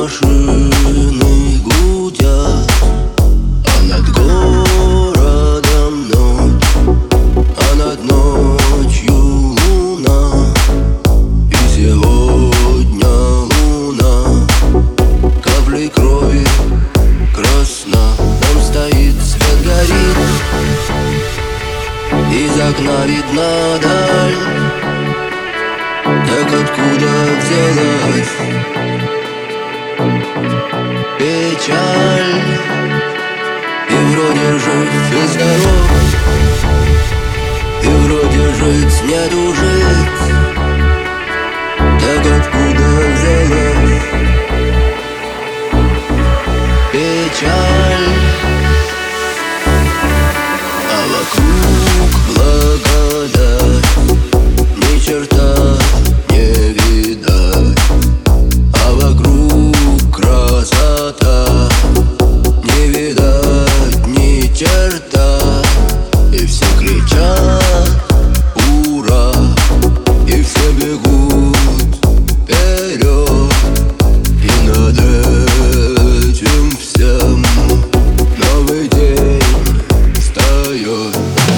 машины гудят, а над городом ночь, а над ночью луна. И сегодня луна каплей крови красна. Там стоит, свет горит, из окна видна даль. Так откуда взялась печаль? И вроде жив и здоров, и вроде жить не тужить. Так откуда взялась печаль? А вокруг благодать, ни черта не видать. А вокруг красота, не видать ни черта. И все кричат ура, и все бегут вперед. И над этим всем новый день встает.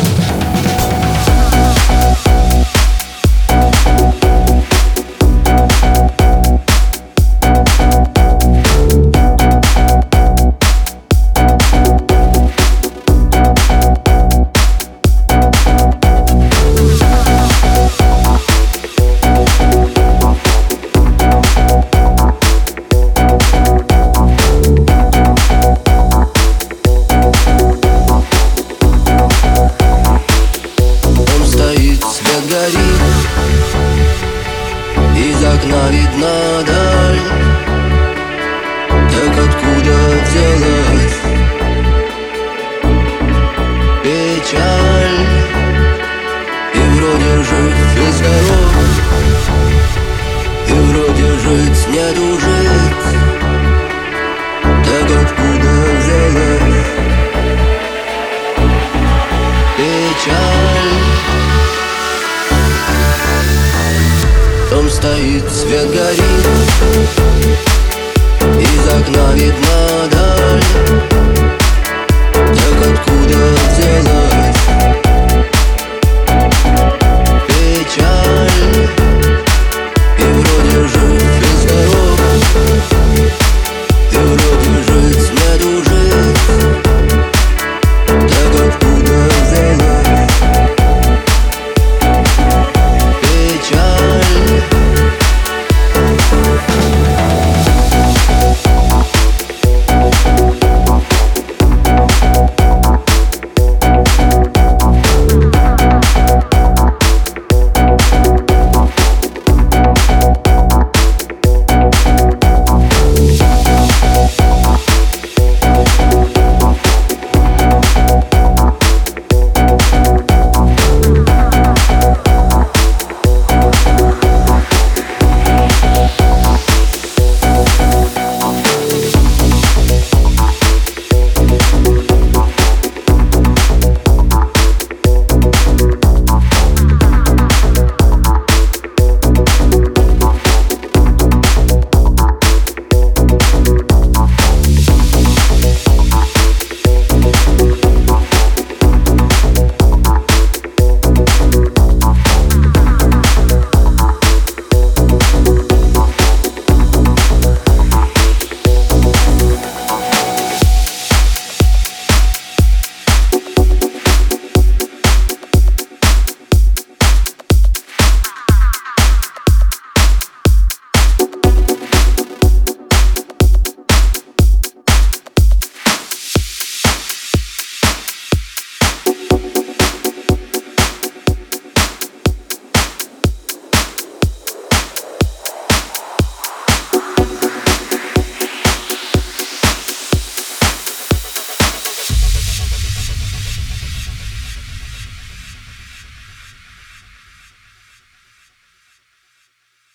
Свет горит, из окна видна даль. Так откуда взялась печаль? И вроде жив и здоров, и вроде жить не тужить. Так откуда взялась печаль? Дом стоит, свет горит,